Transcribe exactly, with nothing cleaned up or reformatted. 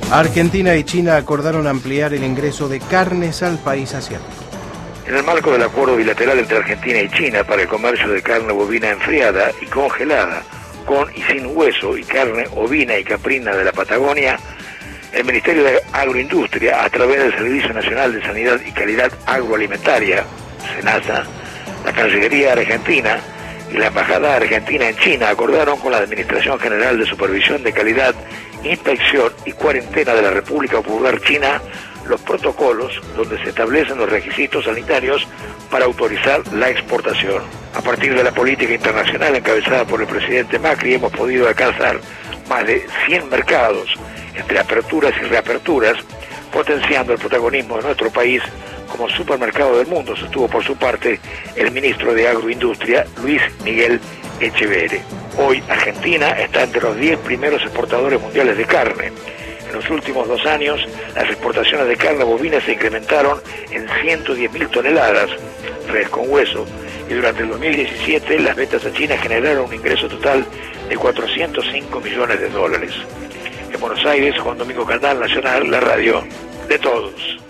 Argentina y China acordaron ampliar el ingreso de carnes al país asiático. En el marco del acuerdo bilateral entre Argentina y China para el comercio de carne bovina enfriada y congelada, con y sin hueso, y carne ovina y caprina de la Patagonia, el Ministerio de Agroindustria, a través del Servicio Nacional de Sanidad y Calidad Agroalimentaria, SENASA, la Cancillería Argentina y la Embajada Argentina en China acordaron con la Administración General de Supervisión de Calidad, Inspección y Cuarentena de la República Popular China los protocolos donde se establecen los requisitos sanitarios para autorizar la exportación. A partir de la política internacional encabezada por el presidente Macri, hemos podido alcanzar más de cien mercados entre aperturas y reaperturas, potenciando el protagonismo de nuestro país como supermercado del mundo, sostuvo por su parte el ministro de Agroindustria, Luis Miguel Echeverri. Hoy Argentina está entre los diez primeros exportadores mundiales de carne. En los últimos dos años, las exportaciones de carne bovina se incrementaron en ciento diez mil toneladas, res con hueso, y durante el dos mil diecisiete las ventas a China generaron un ingreso total de cuatrocientos cinco millones de dólares. En Buenos Aires, Juan Domingo Candal, Nacional, la radio de todos.